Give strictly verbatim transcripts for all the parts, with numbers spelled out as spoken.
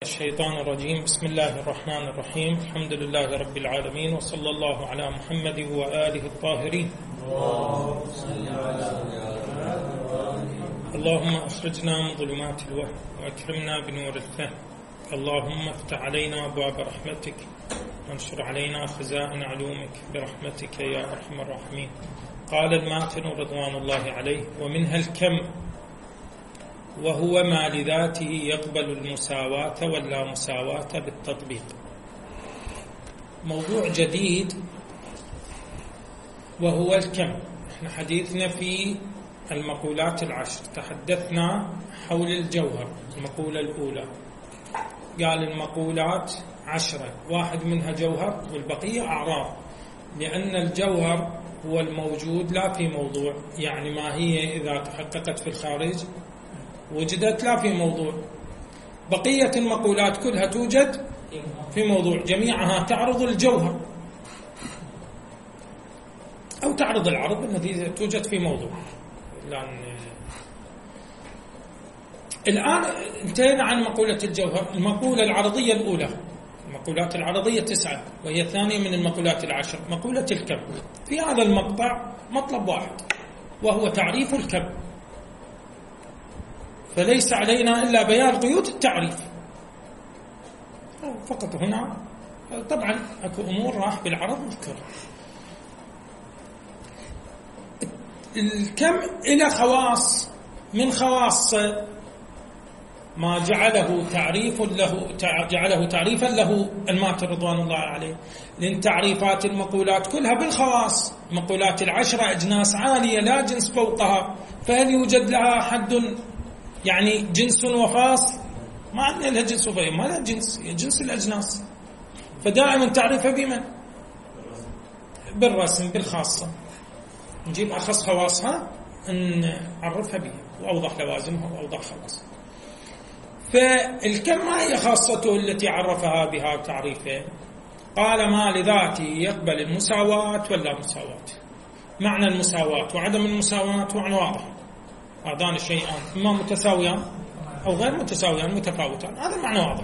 الشيطان الرجيم. بسم الله الرحمن الرحيم. الحمد لله رب العالمين، وصلى الله على محمد وآله الطاهرين. اللهم أخرجنا من ظلمات الوهم وأكرمنا بنور الفهم. اللهم افتح علينا أبواب رحمتك وانشر علينا خزائن علومك برحمتك يا أرحم الراحمين. قال الماتن رضوان الله عليه: ومنها الكم، وهو ما لذاته يقبل المساواة واللا مساواة بالتطبيق. موضوع جديد وهو الكم. احنا حديثنا في المقولات العشر، تحدثنا حول الجوهر. المقولة الأولى قال المقولات عشرة، واحد منها جوهر والبقية أعراض، لأن الجوهر هو الموجود لا في موضوع، يعني ما هي إذا تحققت في الخارج وجدت لا في موضوع. بقية المقولات كلها توجد في موضوع، جميعها تعرض الجوهر أو تعرض العرض الذي توجد في موضوع. لأن الآن انتهينا عن مقولة الجوهر. المقولة العرضية الأولى، المقولات العرضية تسعة، وهي الثانية من المقولات العشر، مقولة الكم. في هذا المقطع مطلب واحد، وهو تعريف الكم، فليس علينا إلا بيان قيود التعريف فقط هنا. طبعا أكو أمور راح بالعرض نذكر. الكم إلى خواص، من خواص ما جعله تعريف له جعله تعريفا له الماتن رضوان الله عليه، لأن تعريفات المقولات كلها بالخواص. مقولات العشرة أجناس عالية لا جنس فوقها، فهل يوجد لها حد يعني جنس وخاص؟ ما عندنا لها جنس وفاء، ما لها جنس، هي جنس الأجناس. فدائما تعرفها بمن؟ بالرسم، بالخاصة. نجيب أخص خواصها نعرفها بها، وأوضح لوازمها وأوضح خواصها. فالكم ما هي خاصته التي عرفها بها تعريفين؟ قال: ما لذاته يقبل المساواة ولا مساواة. معنى المساواة وعدم المساواة معنى واضح، هذان الشيئان إما متساويان أو غير متساويان، متفاوتان، هذا معنى واضح.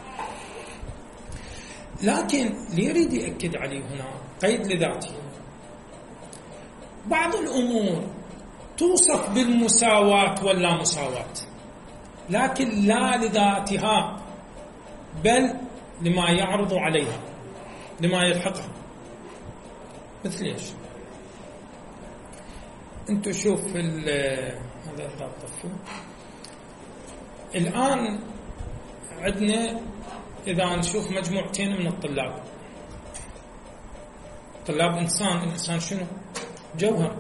لكن ليريد يأكد عليه هنا قيد لذاته. بعض الأمور توصف بالمساواة ولا مساواة، لكن لا لذاتها، بل لما يعرض عليها، لما يلحقها. مثل ايش؟ انتو شوف هذا الطفل الآن عندنا، إذا نشوف مجموعتين من الطلاب، طلاب إنسان، الإنسان شنو؟ جوهر.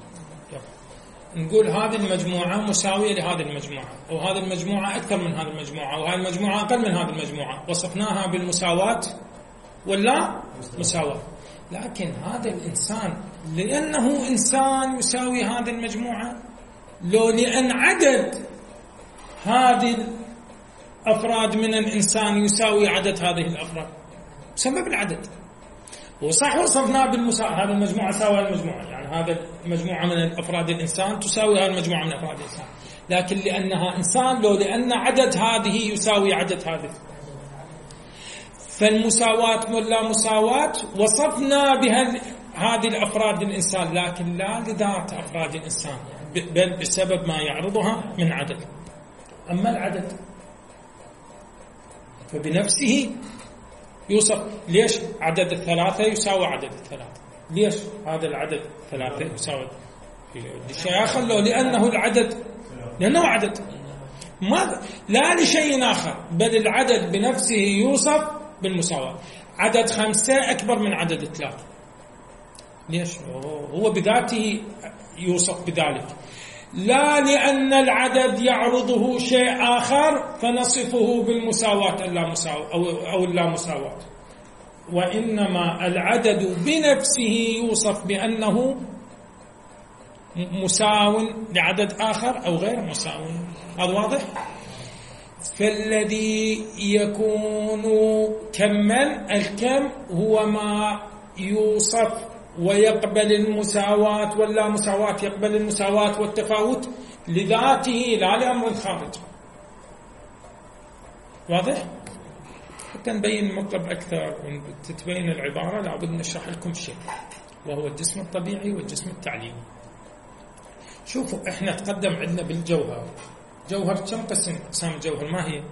نقول هذه المجموعة مساوية لهذه المجموعة، أو هذه المجموعة أكثر من هذه المجموعة، وهذه المجموعة أقل من هذه المجموعة. وصفناها بالمساواة ولا مساواة. لكن هذا الإنسان لأنه إنسان يساوي هذه المجموعة، لو لأن عدد هذه الأفراد من الإنسان يساوي عدد هذه الأفراد بسبب العدد. وصح وصفنا بالمساواة، هذه المجموعة ساوى المجموعة، يعني هذا المجموعة من الأفراد الإنسان تساوي هذه المجموعة من أفراد الإنسان، لكن لأنها إنسان لو لأن عدد هذه يساوي عدد هذه. فالمساواة ولا مساواة وصفنا بها هذه الأفراد الإنسان، لكن لا لذات أفراد الإنسان، بل بسبب ما يعرضها من عدد. أما العدد فبنفسه يوصف. ليش عدد الثلاثة يساوي عدد الثلاثة؟ ليش هذا العدد ثلاثة يساوي لشيء آخر؟ لو لأنه العدد، لأنه عدد، ما لا لشيء آخر، بل العدد بنفسه يوصف بالمساواة. عدد خمسة أكبر من عدد ثلاثة، ليش؟ هو بذاته يوصف بذلك، لا لأن العدد يعرضه شيء آخر فنصفه بالمساواة أو اللا مساواة، وإنما العدد بنفسه يوصف بأنه مساو لعدد آخر أو غير مساو. هذا واضح؟ فالذي يكون كما، الكم هو ما يوصف ويقبل المساواة ولا مساواة، يقبل المساواة والتفاوت لذاته لا لأمر خارج. واضح؟ حتى نبين المطلب أكثر وتتبين العبارة لابد نشرح لكم شيء، وهو الجسم الطبيعي والجسم التعليمي. شوفوا إحنا تقدم عندنا بالجوهر، جوهر كم قسم؟ أقسام الجوهر ما هي؟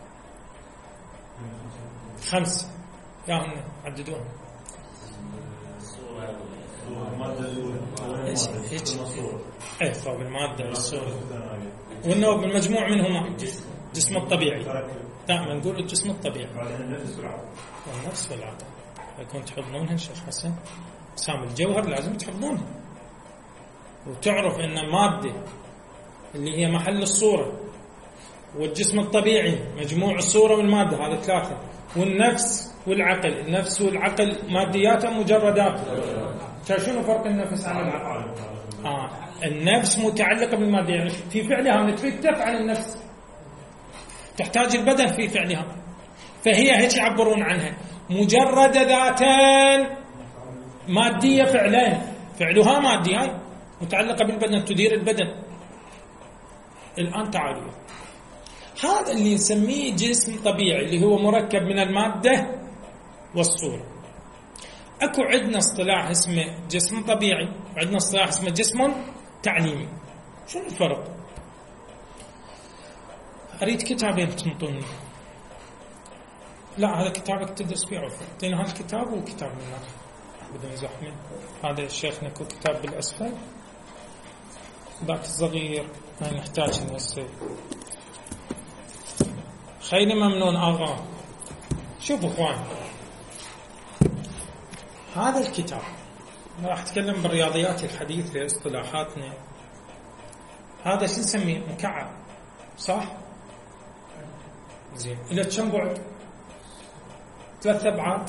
خمس، يا هن عددوها. ايش هيك؟ ايه طب المادة والصورة والنوع بالمجموع منهما الجسم الطبيعي. دائما نقول الجسم الطبيعي والنفس والعقل. يكون تحضنونها شيخ حسن، أقسام الجوهر لازم تحضنونها وتعرف أن المادة اللي هي محل الصورة والجسم الطبيعي مجموع الصورة والمادة، هذا ثلاثة، والنفس والعقل. النفس والعقل ماديات مجردات. شنو فرق النفس عن العقل؟ آه. النفس متعلقة بالمادة، يعني في فعلها تريد تفعل النفس، تحتاج البدن في فعلها، فهي هيك يعبرون عنها مجرد ذاتان مادية فعلين، فعلها مادي، هاي متعلقة بالبدن، تدير البدن. الآن تعالوا، هذا اللي نسميه جسم طبيعي اللي هو مركب من المادة والصورة. أكو عندنا اصطلاح اسمه جسم طبيعي وعندنا اصطلاح اسمه جسم تعليمي. شنو الفرق؟ أريد كتابين تنطوني. لا هذا كتابك تدرس فيه عفوا، اعطينا هذا الكتاب وكتاب من هذا بدون زحمة. هذا الشيخ نكو كتاب بالأسفل، ذاك الصغير ما نحتاج نوصل. خيلي ممنون آغا. شوفوا اخوان، هذا الكتاب راح اتكلم بالرياضيات الحديثة اصطلاحاتنا. هذا شو نسميه؟ مكعب، صح؟ زين، إلى كم بعد؟ ثلاث أبعاد.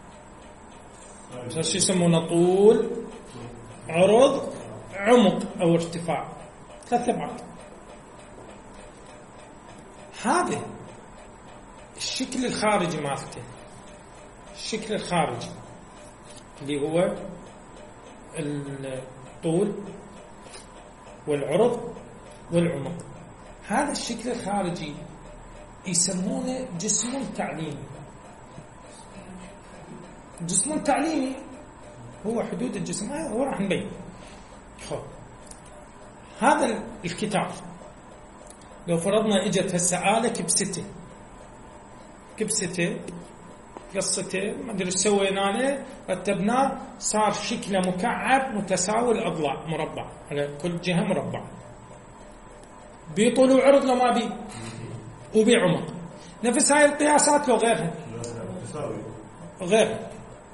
شو يسمونه؟ طول، عرض، عمق أو ارتفاع، ثلاث أبعاد. هذا الشكل الخارجي مالته، الشكل الخارجي اللي هو الطول والعرض والعمق، هذا الشكل الخارجي يسمونه جسم تعليمي. جسم تعليمي هو حدود الجسم، هو راح نبين. خب هذا الكتاب لو فرضنا اجت هسه آلة كبسته كبسته قصته ما ادري ايش سوينا له، رتبناه صار شكله مكعب متساوي الاضلاع، مربع على كل جهه مربع، بطول وعرض لو ما بي وبعمق. نفس هاي القياسات لو غيرها غير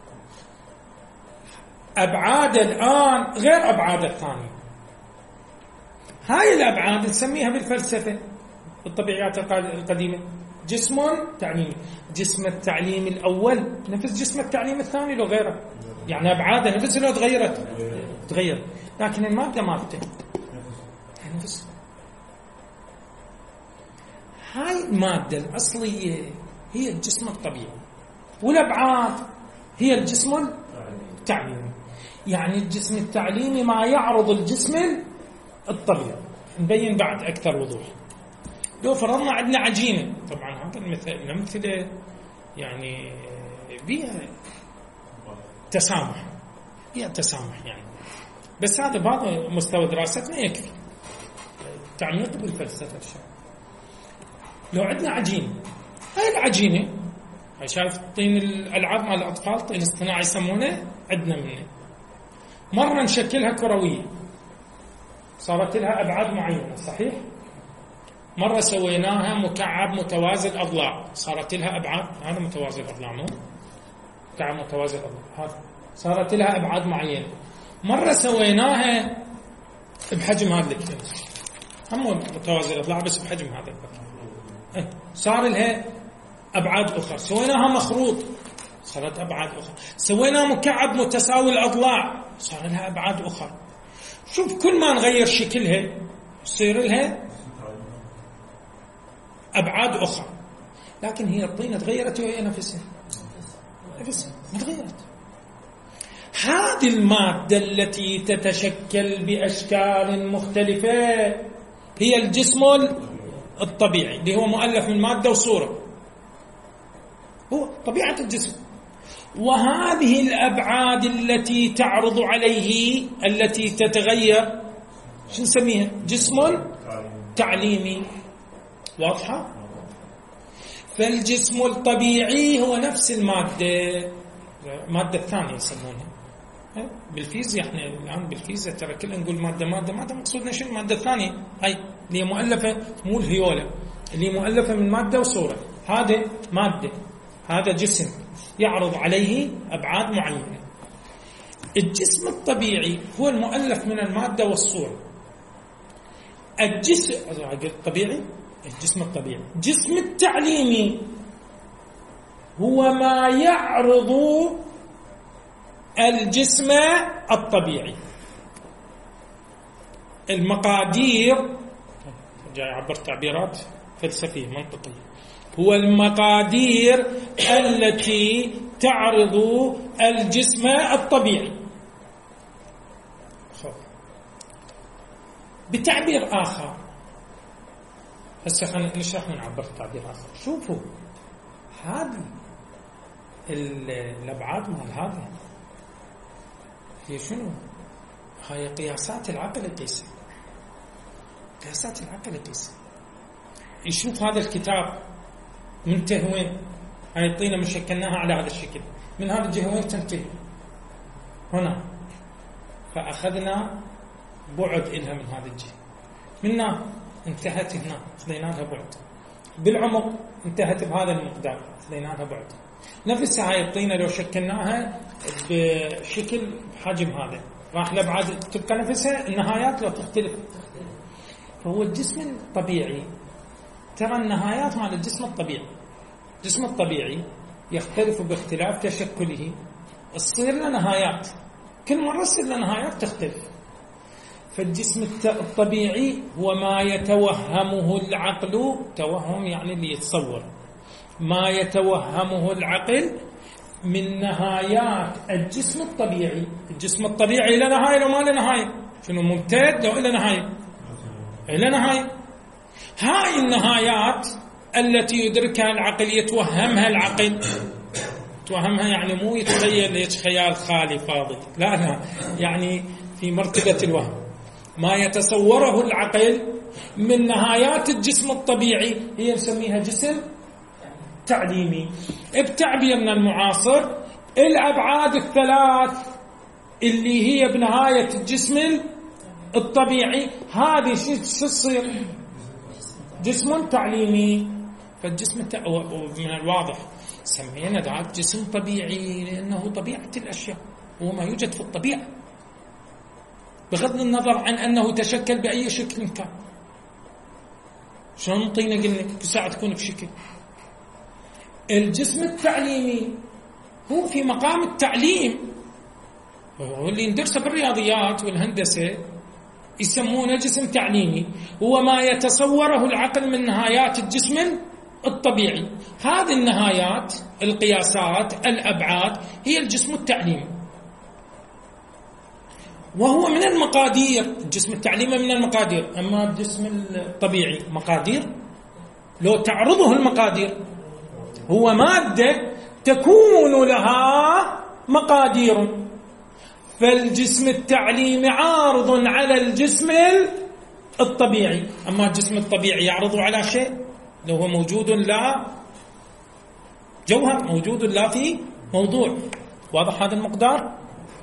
ابعاد الان غير ابعاد الثانيه. هاي الابعاد نسميها بالفلسفه بالطبيعيات القديمه جسم تعليمي. جسم التعليم الأول نفس جسم التعليم الثاني لو غيره، يعني أبعاده نفس لو تغيرت تغير، لكن المادة مادته نفس. هاي المادة الأصلية هي الجسم الطبيعي، والأبعاد هي الجسم التعليمي. يعني الجسم التعليمي ما يعرض الجسم الطبيعي. نبين بعد أكثر وضوح. لو فرضنا عندنا عجينة، طبعا هذا المثل الأمثلة يعني بيها تسامح، بيها تسامح يعني، بس هذا بهذا مستوى دراستنا يكفي تعميق بالفلسفة الشيء. لو عندنا عجينة، هاي العجينة هاي شايف طين الألعاب مال الأطفال، طين اصطناعي يسمونه، عندنا منه مرة نشكلها كروية صارت لها أبعاد معينة، صحيح؟ مرة سويناها مكعب متوازي الأضلاع صارت لها أبعاد، هذا متوازي الأضلاع مو مكعب متوازي الأضلاع، هذا صارت لها أبعاد معينة. مرة سويناها بحجم هذا الكتاب، هم متوازي الأضلاع بس بحجم هذا الكتاب، صار لها أبعاد أخرى. سويناها مخروط صارت أبعاد أخرى. سويناها مكعب متساوي الأضلاع صار لها أبعاد أخرى. شوف كل ما نغير شكلها يصير لها أبعاد أخرى، لكن هي الطينة تغيرت وهي نفسها نفسها ما تغيرت. هذه المادة التي تتشكل بأشكال مختلفة هي الجسم الطبيعي اللي هو مؤلف من مادة وصورة، طبيعة الجسم. وهذه الأبعاد التي تعرض عليه التي تتغير شو نسميها؟ جسم تعليمي. واضحة؟ فالجسم الطبيعي هو نفس المادة، المادة الثانية يسمونها بالفيزياء. احنا الآن بالفيزياء ترى كلنا نقول مادة مادة مادة، مقصودنا شنو؟ المادة الثانية هاي اللي هي مؤلفة، مو الهيولة اللي مؤلفة من مادة وصورة. هذا مادة، هذا جسم يعرض عليه أبعاد معينة. الجسم الطبيعي هو المؤلف من المادة والصورة. الجسم الطبيعي الجسم الطبيعي. الجسم التعليمي هو ما يعرض الجسم الطبيعي. المقادير، جاي عبر تعبيرات فلسفية منطقية، هو المقادير التي تعرض الجسم الطبيعي. بتعبير آخر، هسه خلينا نشرح ونعبر تعبير آخر. شوفوا هذه الأبعاد مال هذا هي شنو؟ هاي قياسات العقل يقيسها، قياسات العقل يقيسها. يشوف هذا الكتاب منتهي وين؟ هاي الطينة مشكلناها على هذا الشكل، من هذا الجهة وين تنتهي؟ هنا. فأخذنا بعد إلها من هذا الجهة، منا انتهت هنا خذينا لها بعد، بالعمق انتهت بهذا المقدار خذينا لها بعد. نفسها هاي الطينة لو شكلناها بشكل حجم هذا راح الأبعاد تبقى نفسها، النهايات لو تختلف. فهو الجسم الطبيعي ترى النهايات مع الجسم الطبيعي، الجسم الطبيعي يختلف باختلاف تشكله، تصير له نهايات، كل مرة تصير له نهايات تختلف. فالجسم الطبيعي هو ما يتوهمه العقل، توهم يعني اللي يتصور، ما يتوهمه العقل من نهايات الجسم الطبيعي. الجسم الطبيعي له نهاية لو ما له نهاية؟ شنو ممتد لو له نهاية؟ له نهاية. هاي النهايات التي يدركها العقل يتوهمها العقل، توهمها يعني مو يتخيل ليش خيال خالي فاضي، لا لا، يعني في مرتبة الوهم. ما يتصوره العقل من نهايات الجسم الطبيعي هي نسميها جسم تعليمي. بتعبيرنا المعاصر الأبعاد الثلاث اللي هي بنهاية الجسم الطبيعي هذه شو تصير؟ جسم تعليمي. فالجسم الت... من الواضح سمينا ذات جسم طبيعي لأنه طبيعة الأشياء، هو ما يوجد في الطبيعة بغض النظر عن أنه تشكل بأي شكل كان. شلون نطينا قلنا بساعة تكون بشكل. الجسم التعليمي هو في مقام التعليم، هو اللي ندرسه بالرياضيات والهندسة يسمونه جسم تعليمي، هو ما يتصوره العقل من نهايات الجسم الطبيعي. هذه النهايات، القياسات، الأبعاد هي الجسم التعليمي، وهو من المقادير. الجسم التعليمي من المقادير، أما الجسم الطبيعي مقادير لو تعرضه المقادير، هو مادة تكون لها مقادير. فالجسم التعليمي عارض على الجسم الطبيعي، أما الجسم الطبيعي يعرض على شيء لو هو موجود لا جوهر، موجود لا في موضوع. واضح هذا المقدار؟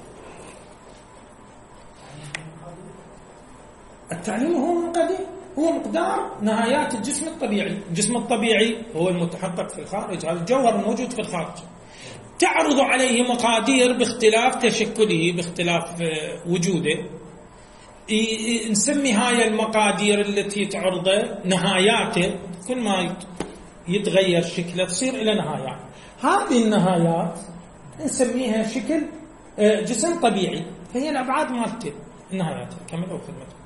التعليم هو مقدار، هو مقدار نهايات الجسم الطبيعي. الجسم الطبيعي هو المتحقق في الخارج، هذا الجوهر الموجود في الخارج، تعرض عليه مقادير باختلاف تشكله، باختلاف وجوده. نسمي هاي المقادير التي تعرضه نهاياته، كل ما يتغير شكله تصير إلى نهايات. هذه النهايات نسميها شكل جسم طبيعي، فهي الأبعاد مالته النهايات. كملوا خدمته.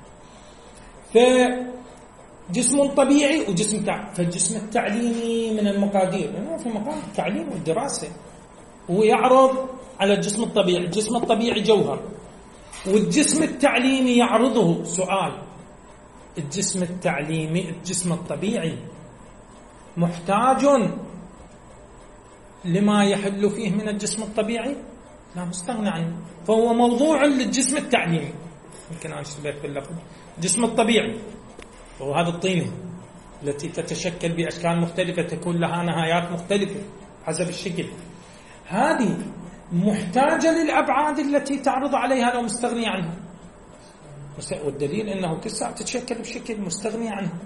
فجسم طبيعي وجسم تعليمي. فالجسم التعليمي من المقادير لأنه في مقام التعليم والدراسة، ويعرض على الجسم الطبيعي. الجسم الطبيعي جوهر، والجسم التعليمي يعرضه. سؤال: الجسم التعليمي الجسم الطبيعي محتاج لما يحل فيه من الجسم الطبيعي لا مستغنى عنه، فهو موضوع للجسم التعليمي. يمكن أن أشبه في اللفظ الجسم الطبيعي وهو هذا الطينة التي تتشكل بأشكال مختلفة، تكون لها نهايات مختلفة حسب الشكل. هذه محتاجة للأبعاد التي تعرض عليها لو مستغني عنها، والدليل أنه كل ساعة تتشكل بشكل مستغني عنها.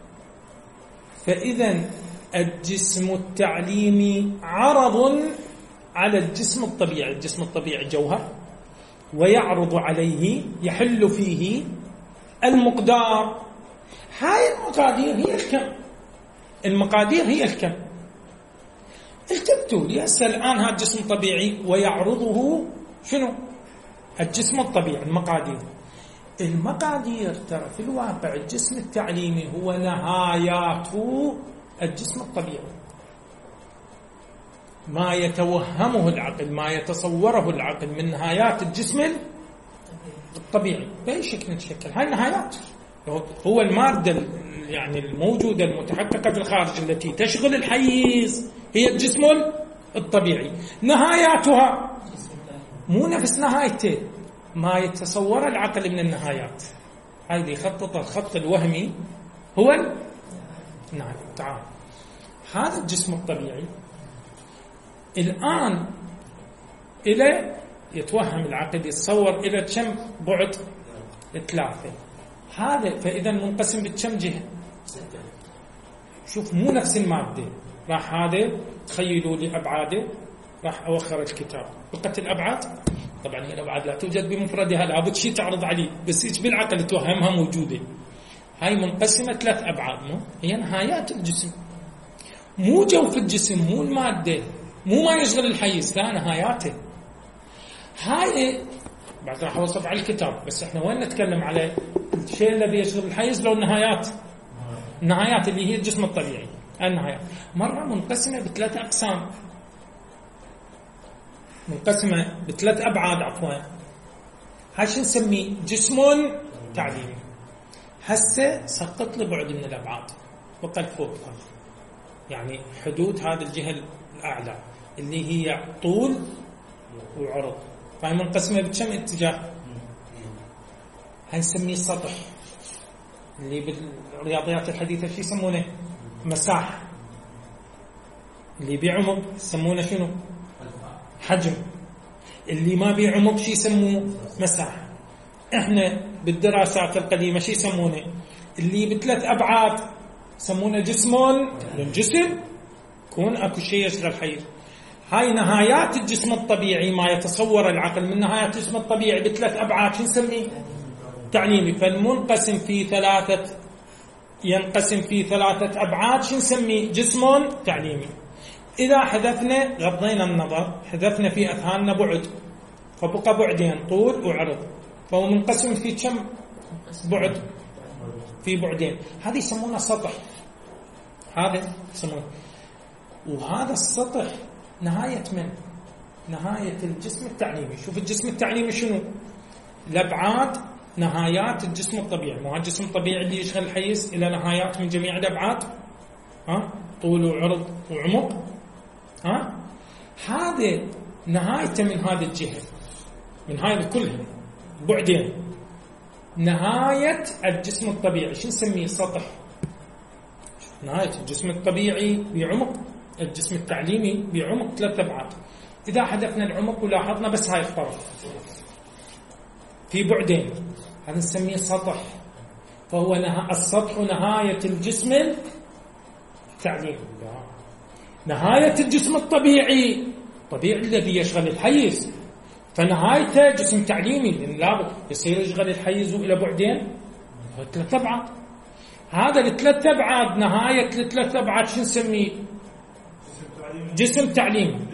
فإذا الجسم التعليمي عرض على الجسم الطبيعي. الجسم الطبيعي جوهر ويعرض عليه يحل فيه المقدار. هاي المقادير هي الكم، المقادير هي الكم. التفتوا لي هسه الآن هذا الجسم طبيعي ويعرضه شنو؟ الجسم الطبيعي. المقادير المقادير ترى في الواقع الجسم التعليمي هو نهايات الجسم الطبيعي، ما يتوهمه العقل، ما يتصوره العقل من نهايات الجسم الطبيعي بأي شكل تشكل. هاي نهايات، هو المادة يعني الموجودة المتحققة في الخارج التي تشغل الحيز هي الجسم الطبيعي. نهاياتها مو نفس نهايته ما يتصور العقل من النهايات. هاي اللي خطط الخط الوهمي هو نعم. تعال هذا الجسم الطبيعي الآن إلى يتوهم العقل يتصور إلى كم بعد؟ ثلاثة. هذا فإذا منقسم بكم جهة؟ شوف مو نفس المادة. راح هذا تخيلوا لي أبعاده، راح أوخر الكتاب بقت الأبعاد. طبعا هي الأبعاد لا توجد بمفردها، لابد شيء تعرض عليه، بس هيك بالعقل توهمها موجودة. هاي منقسمة ثلاث أبعاد، مو هي نهايات الجسم، مو جوف الجسم، مو المادة، مو ما يشغل الحيز، لا نهاياته. هاي بعد راح أوصف على الكتاب، بس احنا وين نتكلم على الشيء الذي يشغل الحيز لو النهايات. النهايات اللي هي الجسم الطبيعي. النهايات مرة منقسمة بثلاث أقسام، منقسمة بثلاث أبعاد عفوا. هاي شو نسميه؟ جسم تعليمي. هسه سقط لي بعد من الأبعاد وقد فوق، يعني حدود هذه الجهة الأعلى اللي هي طول وعرض. فهي منقسمة بكم اتجاه؟ هاي نسميه سطح، اللي بالرياضيات الحديثة شو يسمونه؟ مساحة. اللي بعمق يسمونه شنو؟ حجم. اللي ما بعمق شو يسموه؟ مساحة. احنا بالدراسات القديمة شو يسمونه؟ اللي بثلاث أبعاد يسمونه جسم. للجسم كون اكو شيء يشغل حيز. هاي نهايات الجسم الطبيعي، ما يتصور العقل من نهايات الجسم الطبيعي بثلاث أبعاد شو نسميه؟ تعليمي. فالمنقسم في ثلاثة ينقسم في ثلاثة أبعاد شو نسميه؟ جسم تعليمي. إذا حذفنا غضينا النظر، حذفنا في أذهاننا بعد، فبقى بعدين طول وعرض، فهو منقسم في كم بعد؟ في بعدين. هذه يسمونه سطح. هذا يسمونه. وهذا السطح نهاية من؟ نهاية الجسم التعليمي. شوف الجسم التعليمي شنو؟ الأبعاد نهايات الجسم الطبيعي. مو الجسم الطبيعي اللي يشغل الحيز إلى نهايات من جميع الأبعاد، ها؟ طول وعرض وعمق، ها؟ هذا نهايته من هذه الجهة، من هذه كلها بعدين. نهاية الجسم الطبيعي شو نسميه؟ سطح. نهاية الجسم الطبيعي بعمق، الجسم التعليمي بعمق ثلاث أبعاد. إذا حذفنا العمق ولاحظنا بس هاي الطرف في بعدين، هذا نسميه سطح. فهو نه... السطح نهاية الجسم التعليمي. نهاية الجسم الطبيعي، الطبيعي الذي يشغل الحيز، فنهايته جسم تعليمي، لأن لابد يصير يشغل الحيز إلى بعدين ثلاث أبعاد. هذا الثلاث أبعاد نهاية الثلاث أبعاد شو نسميه؟ جسم تعليمي.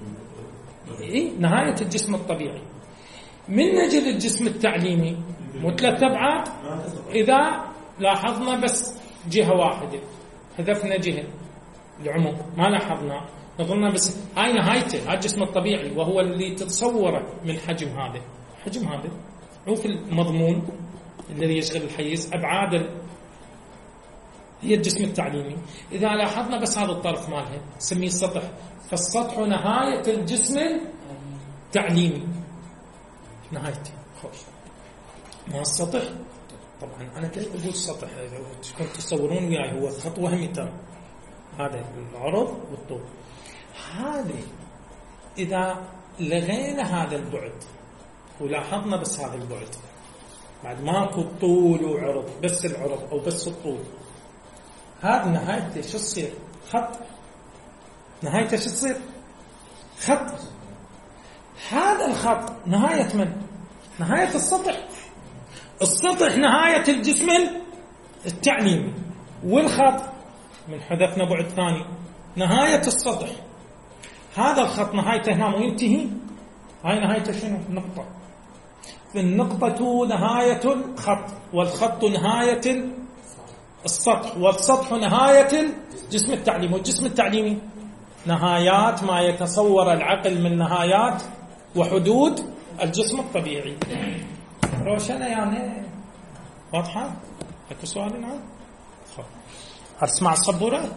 إيه؟ نهاية الجسم الطبيعي. من نجد الجسم التعليمي مو ثلاث أبعاد. إذا لاحظنا بس جهة واحدة، حذفنا جهة العمق ما لاحظنا، نظرنا بس هاي نهايته، هذا الجسم الطبيعي، وهو اللي تتصوره من حجم هذا. حجم هذا هو في المضمون الذي يشغل الحيز. أبعاد هي الجسم التعليمي. إذا لاحظنا بس هذا الطرف مالها نسميه السطح، فالسطح نهاية الجسم التعليمي، نهايته. خوش ما السطح طبعا أنا كيف أقول سطح؟ كنت تصورون وياي هو خط وهمي ترى، هذا العرض والطول. هذه إذا لغينا هذا البعد ولاحظنا بس هذا البعد، بعد ماكو طول وعرض، بس العرض أو بس الطول، هذه نهايته شو تصير؟ خط. نهايته شو تصير؟ خط. هذا الخط نهاية من؟ نهاية السطح. السطح نهاية الجسم التعليمي، والخط من حذفنا بعد ثاني نهاية السطح. هذا الخط نهايته هنا وينتهي، هاي نهايته شنو؟ نقطة. فالنقطة نهاية الخط، والخط نهاية السطح، والسطح نهاية الجسم التعليمي، والجسم التعليمي نهايات ما يتصور العقل من نهايات وحدود الجسم الطبيعي. روشنة يعني؟ واضحة؟ اكو سؤال الآن؟ اسمع السبورة؟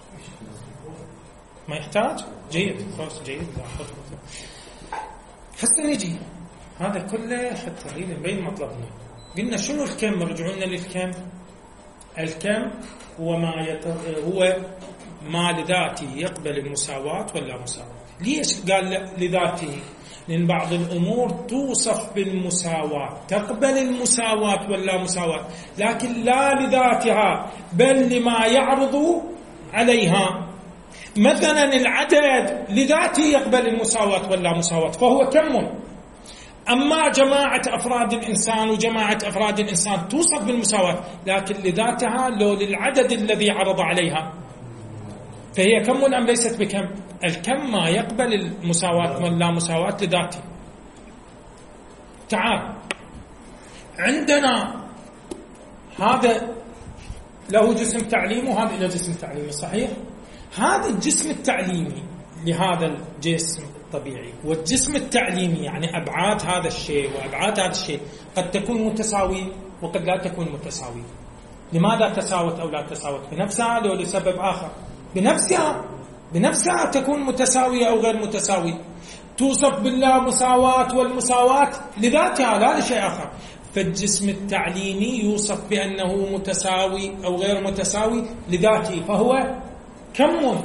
ما يحتاج؟ جيد، خلاص جيد. حتى نجي هذا كله حتى نبين مطلبنا. قلنا شنو الكم؟ رجعونا للكم. الكم هو ما يت... هو ما لذاته يقبل المساواة ولا مساواة. ليش قال لذاته؟ لأن بعض الأمور توصف بالمساواة، تقبل المساواة ولا مساواة، لكن لا لذاتها بل لما يعرض عليها. مثلا العدد لذاته يقبل المساواة ولا مساواة، فهو كم. أما جماعة أفراد الإنسان وجماعة أفراد الإنسان توصف بالمساواة، لكن لذاتها لو للعدد الذي عرض عليها، فهي كم أم ليست بكم؟ الكم ما يقبل المساواة ولا مساواة لذاته. تعال، عندنا هذا له جسم تعليمي وهذا له جسم تعليمي، صحيح؟ هذا الجسم التعليمي لهذا الجسم الطبيعي، والجسم التعليمي يعني أبعاد هذا الشيء وأبعاد هذا الشيء قد تكون متساوية وقد لا تكون متساوية. لماذا تساوت أو لا تساوت؟ بنفسها أو لسبب آخر؟ بنفسها بنفسها تكون متساوية أو غير متساوية. توصف بالله مساواة، والمساواة لذاتها لا لشيء آخر. فالجسم التعليمي يوصف بأنه متساوي أو غير متساوي لذاته، فهو كم.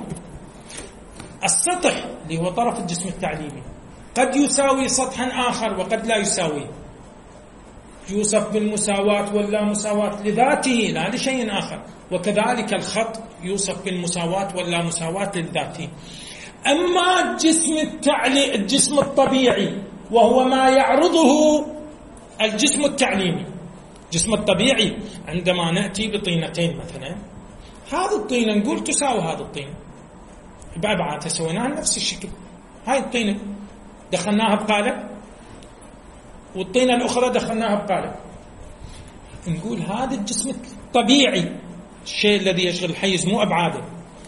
السطح اللي هو طرف الجسم التعليمي قد يساوي سطحا آخر وقد لا يساوي، يوصف بالمساواة ولا مساواة لذاته لا لشيء آخر. وكذلك الخط يوصف بالمساواة ولا مساواة لذاته. أما الجسم التعلي الجسم الطبيعي وهو ما يعرضه الجسم التعليمي. الجسم الطبيعي عندما نأتي بطينتين مثلا، هذه الطينة نقول تساوي هذه الطينة بأبعادها، سويناها نفس الشكل. هاي الطينة دخلناها بقالب، والطينة الأخرى دخلناها بقالب. نقول هذا الجسم الطبيعي، الشيء الذي يشغل الحيز مو أبعاده،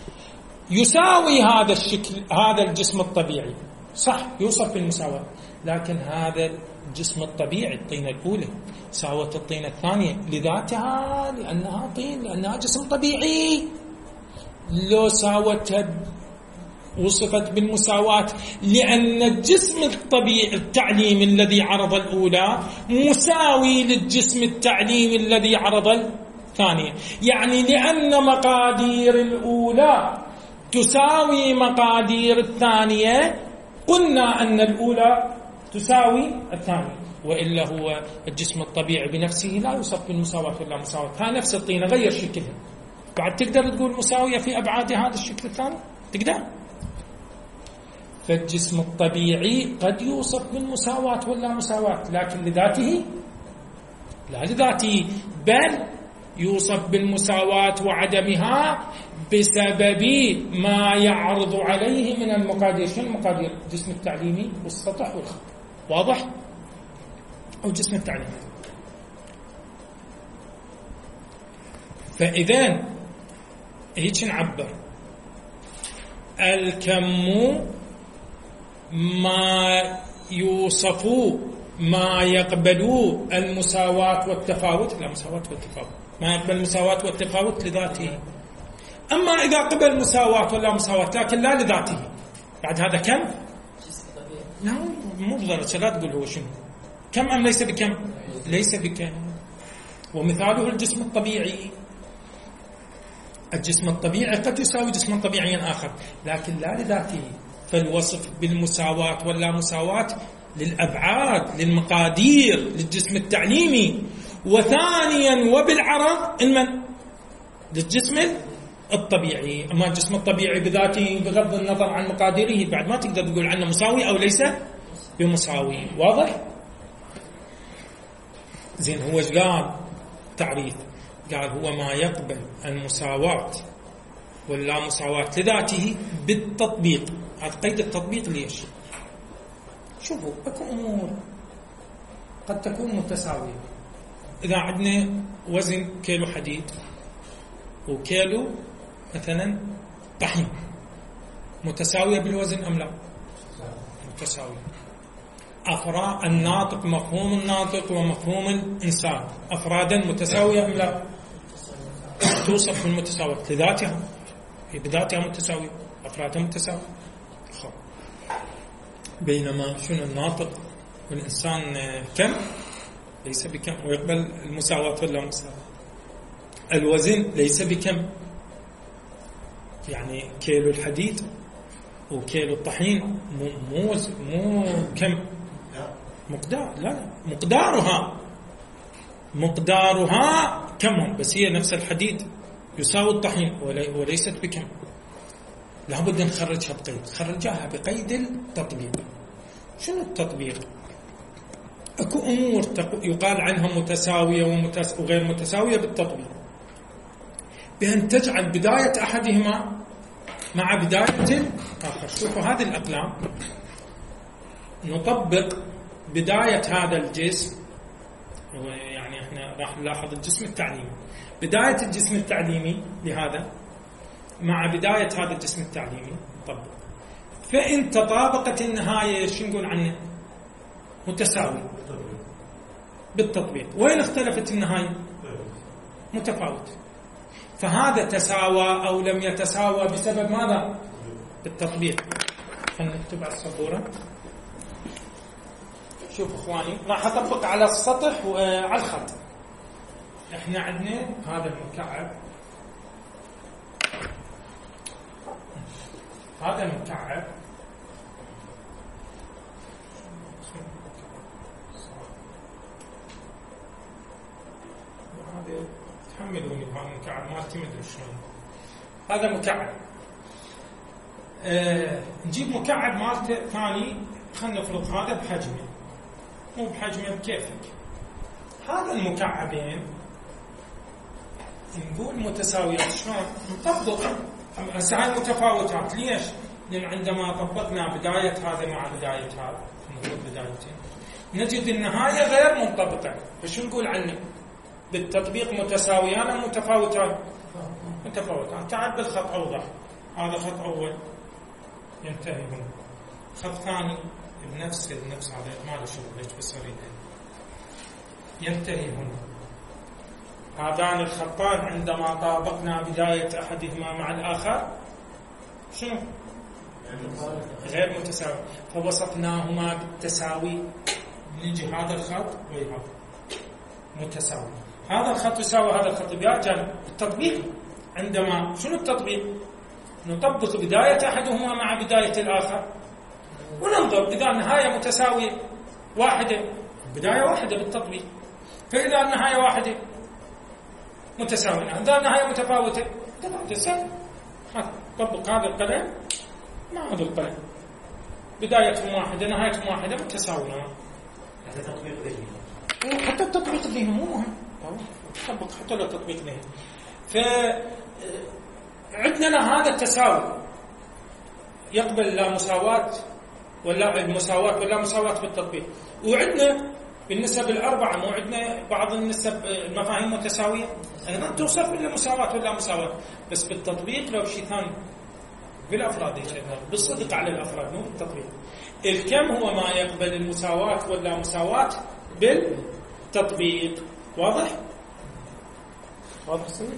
يساوي هذا الشكل، هذا الجسم الطبيعي، صح يوصف بالمساواة. لكن هذا الجسم الطبيعي الطينة الأولى ساوت الطينة الثانية لذاتها، لأنها طين، لأنها جسم طبيعي. لو ساوتها وصفت بالمساواة لأن الجسم الطبيعي التعليمي الذي عرض الأولى مساوي للجسم التعليمي الذي عرض الثانية، يعني لأن مقادير الأولى تساوي مقادير الثانية قلنا أن الأولى تساوي الثانية. وإلا هو الجسم الطبيعي بنفسه لا يوصف بالمساواة ولا مساواة. ها نفس الطينة غير شكلها، بعد تقدر تقول مساوية في أبعاد هذا الشكل الثاني؟ تقدر. فالجسم الطبيعي قد يوصف بالمساواة ولا مساواة، لكن لذاته لا لذاته، بل يوصف بالمساواة وعدمها بسبب ما يعرض عليه من المقادير. شنو المقادير؟ الجسم التعليمي والسطح والخط. واضح؟ أو الجسم التعليمي. فإذا هيك نعبر الكم ما يوصف ما يقبل المساواة والتفاوت، لا مساواة والتفاوت ما يقبل المساواة والتفاوت لذاته. أما إذا قبل مساواة ولا مساواة لكن لا لذاته، بعد هذا كم؟ لا مو بضرورة، لا تقول هو شنو كم أم ليس بكم؟ ليس بكم. ومثاله الجسم الطبيعي. الجسم الطبيعي قد يساوي جسما طبيعيا آخر لكن لا لذاته، فالوصف بالمساواة ولا مساواة للأبعاد للمقادير للجسم التعليمي، وثانيا وبالعرض المن للجسم الطبيعي. أما الجسم الطبيعي بذاته بغض النظر عن مقاديره بعد ما تقدر تقول عنه مساوي أو ليس بمساوي. واضح؟ زين هو ايش قال تعريف؟ قال هو ما يقبل المساواة ولا مساواة لذاته بالتطبيق. هذا قيد التطبيق. ليش؟ شوفوا اكو امور قد تكون متساوية. إذا عندنا وزن كيلو حديد وكيلو مثلا طحين، متساوية بالوزن أم لا؟ متساوية. أفراد الناطق، مفهوم الناطق ومفهوم الإنسان أفرادا متساوية أم لا؟ توصف بالمتساوية لذاتها، هي بذاتها متساوية، أفرادها متساوية. بينما شنو الناطق والإنسان كم؟ ليس بكم، ويقبل المساواة ولا مساواة. الوزن ليس بكم، يعني كيلو الحديد وكيلو الطحين مو مو مو كم مقدار، لا مقدارها مقدارها كم، بس هي نفس الحديد يساوي الطحين وليست بكم. لابد نخرجها بقيد، خرجها بقيد التطبيق. شنو التطبيق؟ اكو امور يقال عنها متساويه وغير متساويه بالتطبيق، بأن تجعل بداية أحدهما مع بداية الآخر. شوفوا هذه الأقلام، نطبق بداية هذا الجسم، يعني احنا راح نلاحظ الجسم التعليمي، بداية الجسم التعليمي لهذا مع بداية هذا الجسم التعليمي نطبق. فإن تطابقت النهاية شو نقول عنه؟ متساوي بالتطبيق. وين اختلفت النهاية؟ متفاوت. فهذا تساوى أو لم يتساوى بسبب ماذا؟ بالتطبيق. خلينا نكتب على السبورة. شوف اخواني، راح اطبق على السطح وعلى الخط. احنا عندنا هذا المكعب، هذا المكعب هذا تحملوني بهذا المكعب مالتي مدري شلون. هذا مكعب، أه نجيب مكعب مالته ثاني، خلينا نفرض هذا بحجمه مو بحجمه بكيفك. هذا المكعبين نقول متساويات، شلون نطبق؟ هسه هاي متفاوتات. ليش؟ لأن عندما طبقنا بداية هذا مع بداية هذا، نقول بدايتين، نجد النهاية غير منطبقة. فشو نقول عنه؟ بالتطبيق متساويان أم متفاوتان؟ متفاوتان. تعال بالخط أوضح. هذا خط أول ينتهي هنا، خط ثاني بنفس النفس هذا ما له شغل ليش بصير ينتهي هنا. هذان الخطان عندما طابقنا بداية أحدهما مع الآخر شنو؟ غير متساوي. فوصفناهما بالتساوي. نجي هذا الخط وهذا متساوي، هذا الخط يساوي هذا الخط بجانب. التطبيق عندما شنو التطبيق؟ نطبق بداية أحدهما مع بداية الآخر وننظر إذا النهاية متساوية واحدة، بداية واحدة بالتطبيق. فإذا النهاية واحدة متساوية، إذا النهاية متفاوتة تفاوت. طبق هذا القلم مع هذا القلم، بدايتهم واحدة نهايتهم واحدة متساوية. هذا تطبيق ذهني، حتى التطبيق ذهني مو مهم، طبق حتى لو تطبيق ذهني. فعندنا هذا التساوي يقبل لا مساواة ولا المساواة ولا مساواة بالتطبيق. وعندنا بالنسب الأربعة مو عندنا بعض النسب المفاهيم متساوية، أنا ما توصف إلا مساواة ولا مساواة، بس بالتطبيق لو شيء ثاني. بالأفراد بالصدق على الأفراد مو بالتطبيق. الكم هو ما يقبل المساواة ولا مساواة بالتطبيق. واضح؟ واضح السنة؟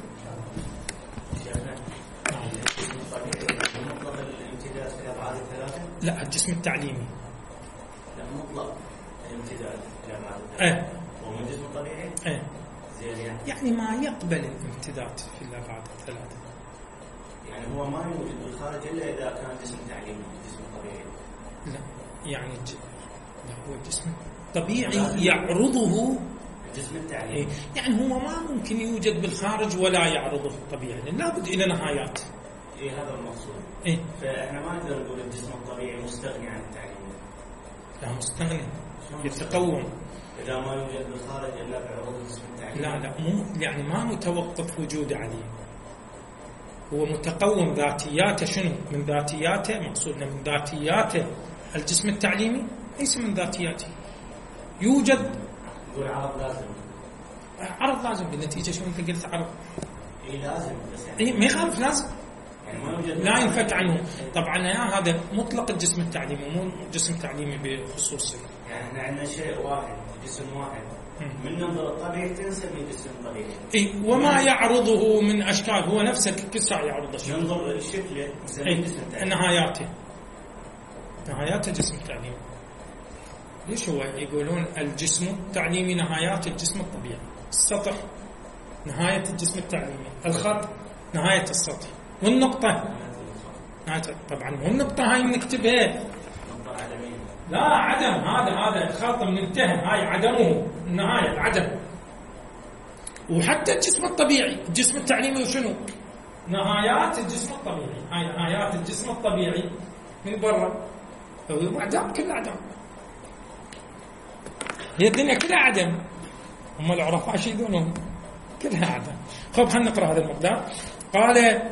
مطلق الامتداد في الأبعاد الثلاثة؟ لا، الجسم التعليمي. لا، مطلق الامتداد في الأبعاد الثلاثة. ايه. هو من الجسم الطبيعي؟ ايه. زين يعني. يعني ما يقبل الامتداد في الأبعاد الثلاثة. يعني هو ما يوجد بالخارج إلا إذا كان جسم تعليمي، جسم طبيعي. لا، يعني ج... لا، هو الجسم الطبيعي يعرضه الجسم التعليمي. إيه؟ يعني هو ما ممكن يوجد بالخارج ولا يعرضه الطبيعي، لأن لابد إلى نهايات. إيه هذا المقصود. إيه؟ فإحنا ما نقدر نقول الجسم الطبيعي مستغني عن التعليم. لا، مستغني، يتقوم. إذا ما يوجد بالخارج إلا بعروض الجسم التعليمي. لا لا، مو يعني ما متوقف وجوده عليه، هو متقوم. ذاتياته شنو؟ من ذاتياته، مقصودنا من ذاتياته الجسم التعليمي، ليس من ذاتياته. يوجد يقول عرض لازم. عرض لازم بالنتيجة. شو أنت قلت عرض؟ إيه لازم بس يعني. إيه، ما يخالف لازم. يعني ما يوجد. لا ينفك عنه. طبعا يا هذا مطلق الجسم التعليمي، مو جسم تعليمي بخصوصه. يعني احنا عندنا شيء واحد، جسم واحد. من ننظر الطبيعي تنسمي جسم طبيعي. إيه، وما يعرضه من أشكال هو نفسه كل ساعة يعرض أشكال. ننظر لشكله نسميه إيه، جسم تعليمي. نهاياته نهاياته جسم تعليمي. ليش هو يقولون الجسم التعليمي نهايات الجسم الطبيعي؟ السطح نهاية الجسم التعليمي، الخط نهاية السطح، والنقطة نهاية. طبعا مو النقطة هاي نكتبها، نقطة عدمية. لا، عدم. هذا هذا الخط منتهى، هاي عدمه النهاية، العدم. وحتى الجسم الطبيعي، الجسم التعليمي وشنو؟ نهايات الجسم الطبيعي. هاي نهايات الجسم الطبيعي من برا، هو عدم، كل عدم. هي الدنيا كلها عدم، هم العرفاء شو يقولون؟ كلها عدم. خب خلينا نقرأ هذا المقدار. قال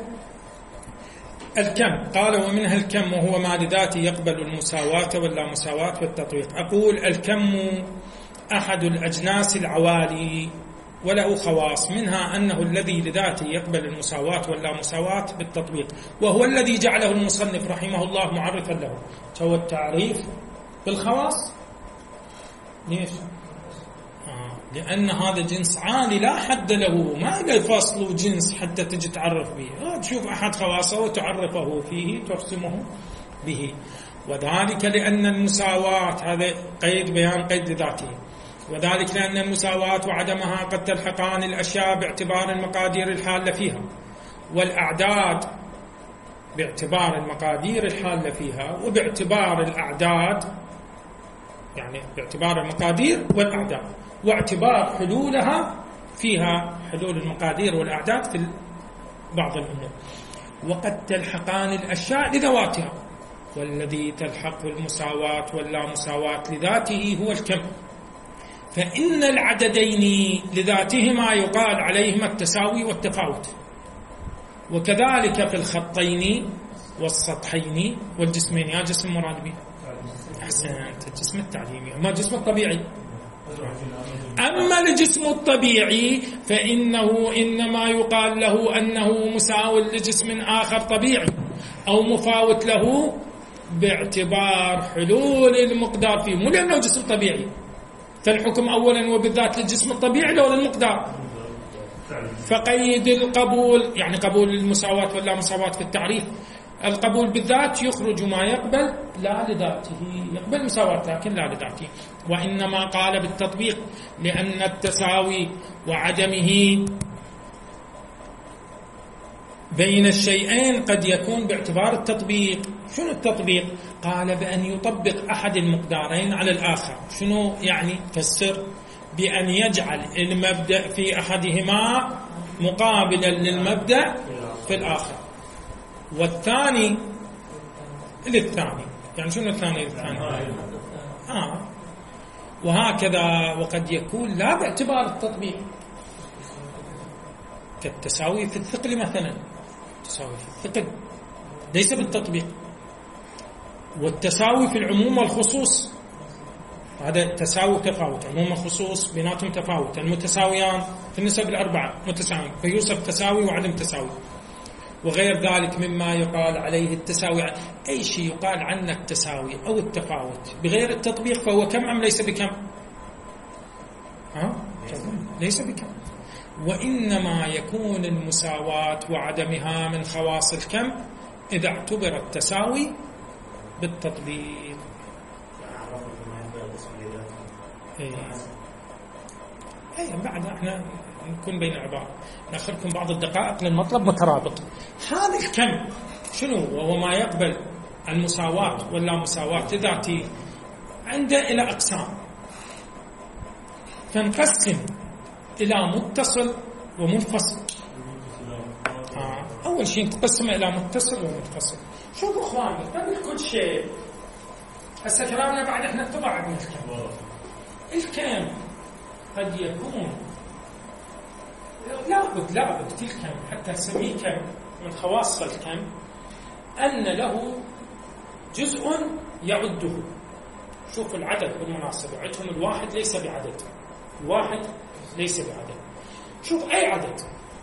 الكم، قال ومنها الكم وهو ما لذاته يقبل المساواة واللا مساواة والتطبيق. أقول الكم أحد الأجناس العوالي وله خواص، منها أنه الذي لذاته يقبل المساواة واللا مساواة بالتطبيق، وهو الذي جعله المصنف رحمه الله معرفا له. هو التعريف بالخواص. ليش؟ آه. لأن هذا جنس عالي لا حد له، ما له فصل جنس حتى تجي تعرف به. آه تشوف أحد خواصه وتعرفه فيه، ترسمه به. وذلك لأن المساواة، هذا قيد بيان قيد لذاته، وذلك لأن المساواة وعدمها قد تلحقان الأشياء باعتبار المقادير الحالة فيها، والأعداد باعتبار المقادير الحالة فيها، وباعتبار الأعداد يعني باعتبار المقادير والأعداد، واعتبار حلولها فيها، حلول المقادير والأعداد في بعض الأمور. وقد تلحقان الأشياء لذواتها، والذي تلحق المساواة واللا مساواة لذاته هو الكم. فإن العددين لذاتهما يقال عليهما التساوي والتفاوت، وكذلك في الخطين والسطحين والجسمين. يا جسم مراد به أحسنت، الجسم التعليمي. أما الجسم الطبيعي، أما الجسم الطبيعي فإنه إنما يقال له أنه مساو لجسم آخر طبيعي أو مفاوت له باعتبار حلول المقدار فيه، مو لأنه جسم طبيعي. فالحكم أولا وبالذات للجسم الطبيعي لو للمقدار. فقيد القبول يعني قبول المساواة ولا مساواة في التعريف، القبول بالذات يخرج ما يقبل لا لذاته، يقبل مساواة لكن لا لذاته. وإنما قال بالتطبيق لأن التساوي وعدمه بين الشيئين قد يكون باعتبار التطبيق. شنو التطبيق؟ قال بأن يطبق أحد المقدارين على الآخر. شنو يعني؟ فسر بأن يجعل المبدأ في أحدهما مقابلا للمبدأ في الآخر، والثاني للثاني. يعني شنو الثاني للثاني؟ آه. وهكذا. وقد يكون لا باعتبار التطبيق، كالتساوي في الثقل مثلا، التساوي في الثقل ليس بالتطبيق. والتساوي في العموم والخصوص، هذا تساوي تفاوت، عموم وخصوص بيناتهم تفاوت. المتساويان في النسب الأربعة متساوي، فيوصف تساوي وعدم تساوي. وغير ذلك مما يقال عليه التساوي. أي شيء يقال عنه التساوي أو التفاوت بغير التطبيق فهو كم أم ليس بكم؟ ها؟ ليس بكم. وإنما يكون المساواة وعدمها من خواص الكم إذا اعتبر التساوي بالتطبيق. اي اي بعد احنا نكون بين العبارة ناخذكم بعض الدقائق للمطلب مترابط. هذا الكم شنو وهو؟ ما يقبل المساواة ولا مساواة ذاتي عنده إلى أقسام، فنقسم إلى متصل ومنفصل. آه. أول شيء نقسم إلى متصل ومنفصل. شوفوا إخواني قبل كل شيء هسه كلامنا بعد احنا اتبع عن الكم. الكم قد يكون لابد لابد الكم حتى نسميه كم من خواص الكم أن له جزء يعده. شوف العدد بالمناسبة عندهم الواحد ليس بعدد، الواحد ليس بعدد. شوف أي عدد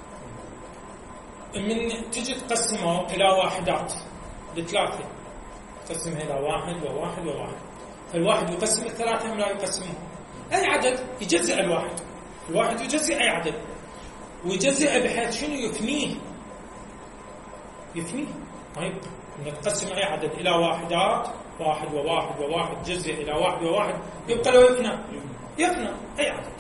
من تجي تقسمه إلى واحدات بثلاثة، تقسمها إلى واحد وواحد وواحد، فالواحد يقسم الثلاثة لا يقسمه. أي عدد يجزئ الواحد، الواحد يجزئ أي عدد، ويجزئ بحيث شنو؟ يفنيه يفنيه. طيب نقسم أي عدد إلى واحدات، واحد وواحد وواحد جزء إلى واحد وواحد، يبقى لو يفنى يفنى أي عدد.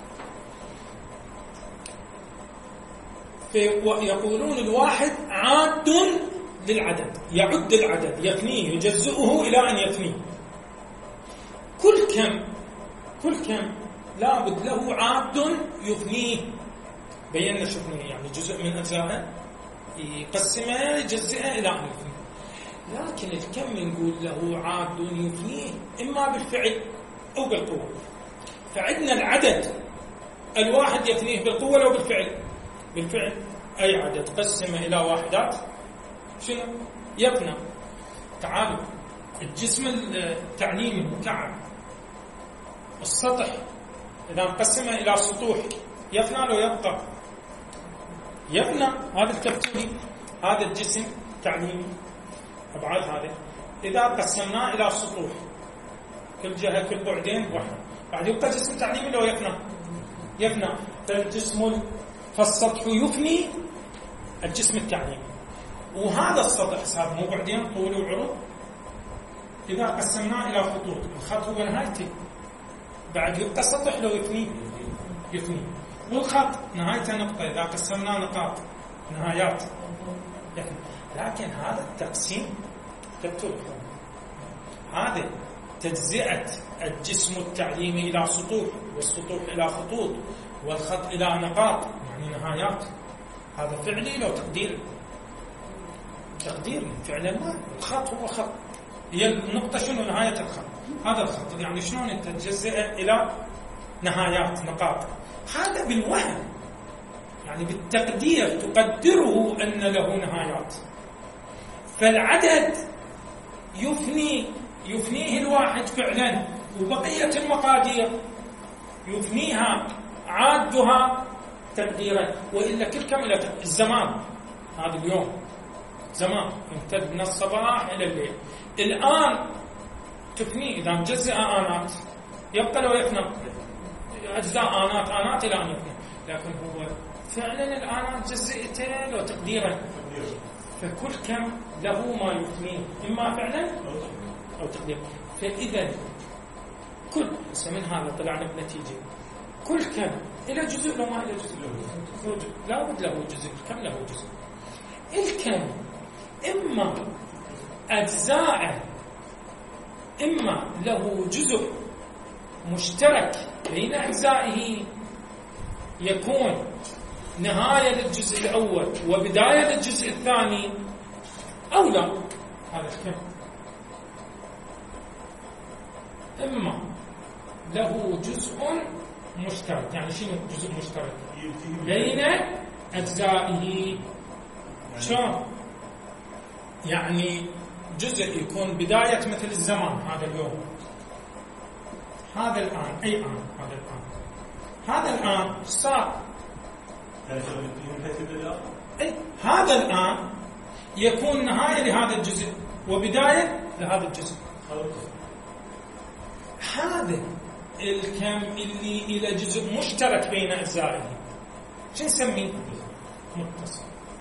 ويقولون الواحد عاد للعدد، يعد العدد، يفنيه، يجزئه إلى أن يفنيه. كل كم كل كم لابد له عاد يفنيه. بينا شفناه يعني جزء من أجزائه يقسمه يجزئه إلى أن يفنيه. لكن الكم نقول له عاد يفنيه إما بالفعل أو بالقوة. فعندنا العدد الواحد يفنيه بالقوة أو بالفعل. بالفعل أي عدد قسم إلى واحدات شنو؟ يفنى. تعالوا الجسم التعليمي المكعب السطح إذا نقسمه إلى سطوح يفنى لو يبقى؟ يفنى. هذا التفصيل هذا الجسم التعليمي أبعاد هذا إذا قسمناه إلى سطوح كل جهة كل بعدين واحد، بعد يبقى جسم تعليمي لو يفنى؟ يفنى. فالجسم فالسطح يفني الجسم التعليمي. وهذا السطح صار مو بعدين طول وعرض، إذا قسمناه إلى خطوط الخط هو نهايته، بعد يبقى السطح لو يفني يفني. والخط نهايته نقطة، إذا قسمناه نقاط نهايات يفني. لكن هذا التقسيم تكتب هذا تجزئة الجسم التعليمي إلى سطوح، والسطوح إلى خطوط، والخط إلى نقاط يعني نهايات. هذا فعلي لو تقدير تقدير فعلا ما الخط هو خط، هي النقطة شنو؟ نهاية الخط. هذا الخط يعني شلون أنت تجزئه إلى نهايات نقاط؟ هذا بالوهم يعني بالتقدير تقدره أن له نهايات. فالعدد يفني يفنيه الواحد فعلا، وبقية المقادير يفنيها عادها تقديرا. وإلا كل كم إلى الزمان، هذا اليوم زمان يمتد من الصباح إلى الليل. الآن تفني إذا مجزئ آنات يبقى لو يفنى أجزاء آنات آنات إلى أن يفنى. لكن هو فعلا الآنات جزئته لو تقديرا، فكل كم له ما يفنيه إما فعلا أو تقدير. فإذا كل من هذا طلعنا بنتيجة كل كم إلى جزء لو ما إلى جزء لا بد له جزء. كم له جزء؟ الكم إما أجزاء إما له جزء مشترك بين أجزائه يكون نهاية للجزء الأول وبداية للجزء الثاني، أو لا. هذا الكم إما له جزء مشترك، يعني شنو جزء مشترك؟ بين أجزائه. شلون؟ يعني جزء يكون بداية مثل الزمان، هذا اليوم، هذا الآن، أي آن، هذا الآن، هذا الآن صار، أي هذا الآن يكون نهاية لهذا الجزء وبداية لهذا الجزء. هذا الكم اللي إلى جزء مشترك بين أجزائه، شو نسميه؟ متصل.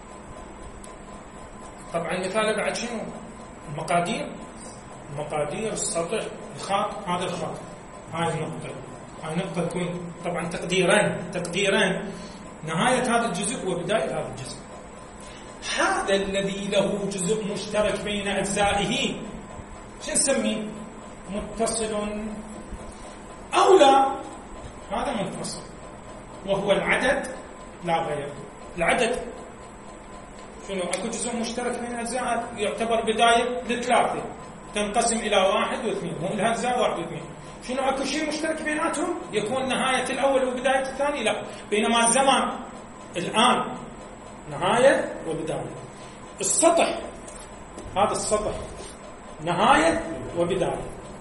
طبعا المثال بعد شنو؟ المقادير، المقادير السطح الخط، هذا الخط، هاي النقطة، هاي النقطة تكون طبعا تقديرين تقديرين نهاية هذا الجزء وبداية هذا الجزء. هذا الذي له جزء مشترك بين أجزائه شو نسميه؟ متصل أو لا؟ هذا متصل، وهو العدد لا غير. العدد شنو؟ اكو جزء مشترك بين اجزاء يعتبر بدايه لثلاثه، تنقسم الى واحد واثنين، هم الاجزاء واحد واثنين. شنو اكو شيء مشترك بيناتهم؟ يكون نهايه الاول وبدايه الثاني؟ لا. بينما الزمان الان نهايه وبدايه. السطح، هذا السطح نهايه وبدايه.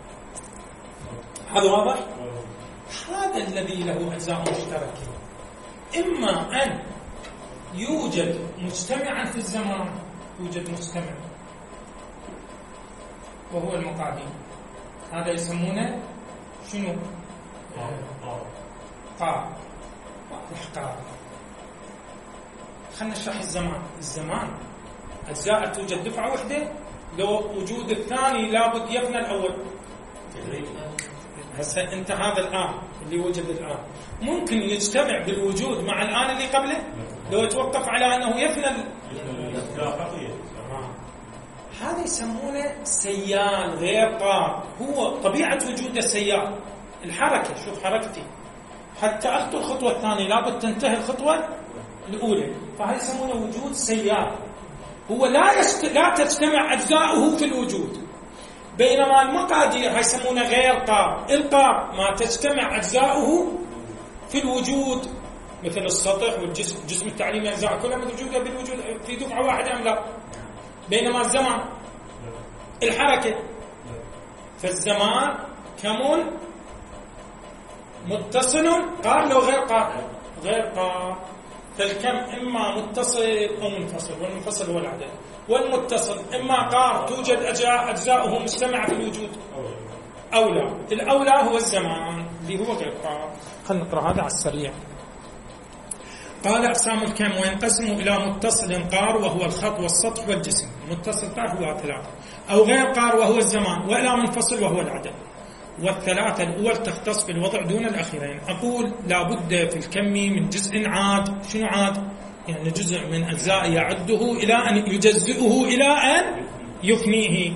هذا واضح؟ هذا الذي له اجزاء مشتركه، اما ان يوجد مجتمعا في الزمان، يوجد مجتمع وهو المقادير، هذا يسمونه شنو؟ قار. قار. خلنا نشرح الزمان. الزمان أجزاء توجد دفعة واحدة، لو وجود الثاني لابد يفنى الأول. هسه أنت هذا الآن اللي وجد الآن ممكن يجتمع بالوجود مع الآن اللي قبله؟ لو توقف على أنه يفنى ال... هذا يسمونه سيال غير قار. هو طبيعة وجود السيال الحركة. شوف حركتي حتى أخطو الخطوة الثانية لابد تنتهي الخطوة الأولى، فهذا يسمونه وجود سيال. هو لا يست... لا تجتمع أجزاؤه في الوجود. بينما المقادير يسمونه غير قار. القار ما تجتمع أجزاؤه في الوجود، مثل السطح والجسم، الجسم التعليمي أجزاء كلها موجودة بالوجود في دفعة واحدة أم لا؟ بينما الزمان الحركة، فالزمان كمون متصل قار لو غير قار؟ غير قار. فالكم إما متصل أو منفصل، والمنفصل هو العدد، والمتصل إما قار توجد أجزاء أجزاؤه مجتمعة في الوجود أو لا. الأولى هو الزمان اللي هو غير قار. خلينا نقرأ هذا على السريع. قال أقسام الكم وينقسم إلى متصل قار وهو الخط والسطح والجسم. متصل قار هو ثلاثة، أو غير قار وهو الزمان، وإلى منفصل وهو العدد. والثلاثة الأول تختص بالوضع دون الأخيرين. أقول لابد في الكم من جزء عاد. شنو عاد؟ يعني جزء من أجزاء يعده إلى أن يجزئه إلى أن يفنيه.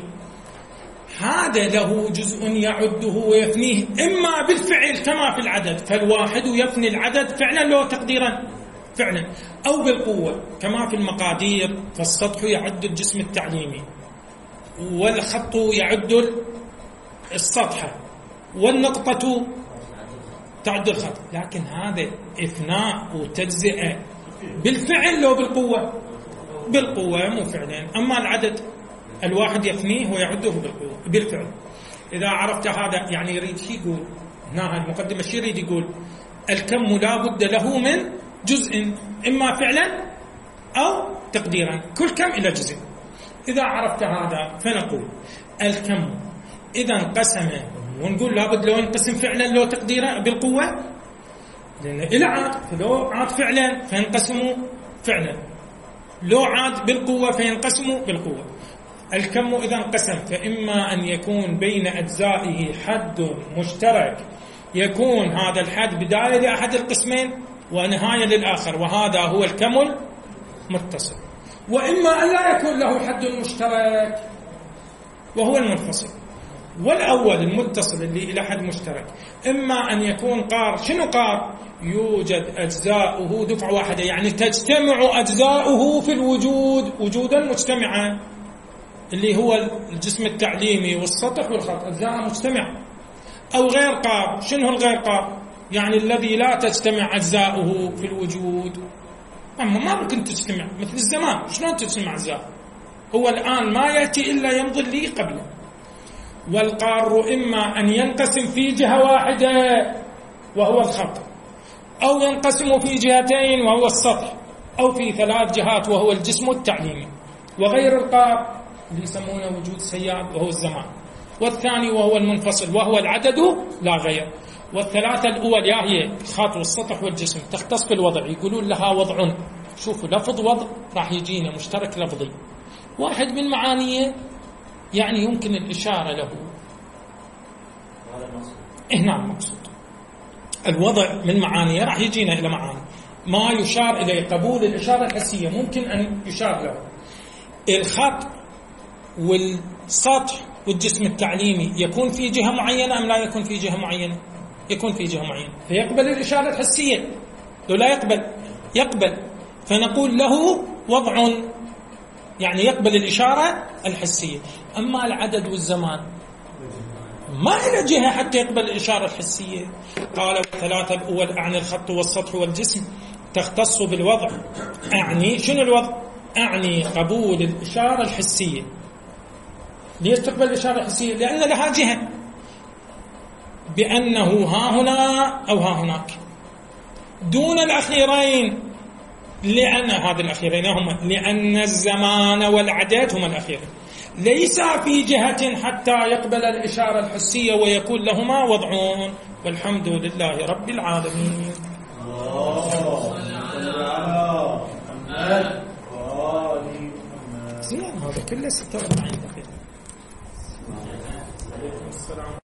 هذا له جزء يعده ويفنيه إما بالفعل كما في العدد، فالواحد يفني العدد فعلا لو تقديرا فعلا، أو بالقوة كما في المقادير، فالسطح يعد الجسم التعليمي، والخط يعد السطح، والنقطة تعد الخط. لكن هذا إثناء وتجزئة بالفعل لو بالقوة؟ بالقوة مو فعلا. أما العدد الواحد يفنيه ويعده بالقوة بالفعل. إذا عرفت هذا يعني يريد شيء يقول هنا المقدمة شيء يريد يقول الكم لا بد له من جزء إما فعلا أو تقديرا، كل كم إلى جزء. إذا عرفت هذا فنقول الكم إذا انقسم، ونقول لابد لو ينقسم فعلا لو تقديرا بالقوة، لأن إلى عاد، فلو عاد فعلا فينقسموا فعلا، لو عاد بالقوة فينقسموا بالقوة. الكم إذا انقسم فإما أن يكون بين أجزائه حد مشترك، يكون هذا الحد بداية لأحد القسمين ونهاية للآخر، وهذا هو الكم المتصل. وإما أن لا يكون له حد مشترك وهو المنفصل. والأول المتصل اللي إلى حد مشترك إما أن يكون قار. شنو قار؟ يوجد أجزاؤه دفعة واحدة، يعني تجتمع أجزاؤه في الوجود وجودا مجتمعا، اللي هو الجسم التعليمي والسطح والخط، أجزاء مجتمعة. أو غير قار. شنو الغير قار؟ يعني الذي لا تجتمع أجزاؤه في الوجود. أما ما ممكن تجتمع، مثل الزمان شلون تجتمع أجزاء؟ هو الآن ما يأتي إلا يمضي لي قبله. والقار إما أن ينقسم في جهة واحدة وهو الخط، أو ينقسم في جهتين وهو السطح، أو في ثلاث جهات وهو الجسم التعليمي. وغير القار اللي يسمونه وجود سيال وهو الزمان. والثاني وهو المنفصل وهو العدد لا غير. والثلاثة الأول يا هي الخط والسطح والجسم تختص بالوضع، يقولون لها وضع. شوفوا لفظ وضع راح يجينا مشترك لفظي، واحد من معانيه يعني يمكن الإشارة له. هنا المقصود الوضع من معانيه راح يجينا إلى معاني ما يشار إليه، قبول الإشارة الحسية ممكن أن يشار له. الخط والسطح والجسم التعليمي يكون في جهة معينة أم لا يكون في جهة معينة؟ يكون في جهة معينة، فيقبل الإشارة الحسية. لو لا يقبل يقبل، فنقول له وضع، يعني يقبل الإشارة الحسية. أما العدد والزمان ما إلى جهة حتى يقبل الإشارة الحسية. قال والثلاثة الأول أعني الخط والسطح والجسم تختص بالوضع. أعني شنو الوضع؟ أعني قبول الإشارة الحسية. ليش تقبل الإشارة الحسية؟ لأن لها جهة، بأنه ها هنا أو ها هناك، دون الأخيرين. لأن هذه الأخيرين هما لأن الزمان والعدد هما الأخيرين، ليس في جهة حتى يقبل الإشارة الحسية ويكون لهما وضعون. والحمد لله رب العالمين. زين، هذا كله ستة وأربعين دقيقة.